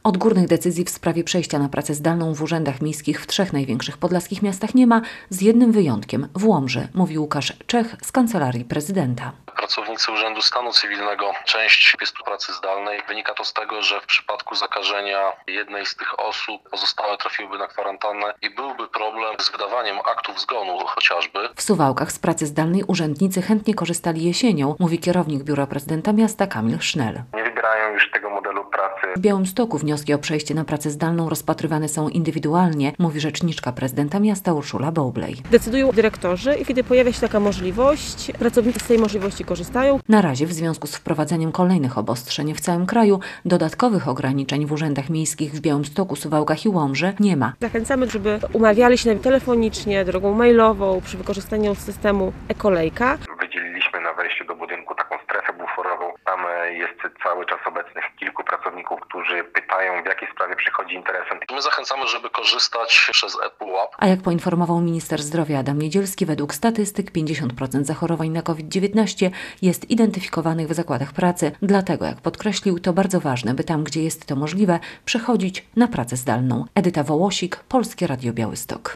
Odgórnych decyzji w sprawie przejścia na pracę zdalną w urzędach miejskich w 3 największych podlaskich miastach nie ma, z jednym wyjątkiem – w Łomży, mówi Łukasz Czech z Kancelarii Prezydenta. Pracownicy Urzędu Stanu Cywilnego, część jest pracy zdalnej. Wynika to z tego, że w przypadku zakażenia jednej z tych osób pozostałe trafiłyby na kwarantannę i byłby problem z wydawaniem aktów zgonu chociażby. W Suwałkach z pracy zdalnej urzędnicy chętnie korzystali jesienią, mówi kierownik Biura Prezydenta Miasta Kamil Sznel. Nie wybierają już tego modelu pracy. W Białymstoku wnioski o przejście na pracę zdalną rozpatrywane są indywidualnie, mówi rzeczniczka prezydenta miasta Urszula Bowlej. Decydują dyrektorzy i kiedy pojawia się taka możliwość, pracownicy z tej możliwości korzystają. Na razie w związku z wprowadzeniem kolejnych obostrzeń w całym kraju dodatkowych ograniczeń w urzędach miejskich w Białymstoku, Suwałkach i Łomży nie ma. Zachęcamy, żeby umawiali się telefonicznie, drogą mailową przy wykorzystaniu systemu e-kolejka. Wydzieliliśmy na wejściu do budynku taką strefę buforową. Tam jest cały czas obecnych kilku pracowników, którzy pytają, w jakiej sprawie przychodzi interesent. My zachęcamy, żeby korzystać przez ePUAP. A jak poinformował minister zdrowia Adam Niedzielski, według statystyk 50% zachorowań na COVID-19 jest identyfikowanych w zakładach pracy. Dlatego, jak podkreślił, to bardzo ważne, by tam, gdzie jest to możliwe, przechodzić na pracę zdalną. Edyta Wołosik, Polskie Radio Białystok.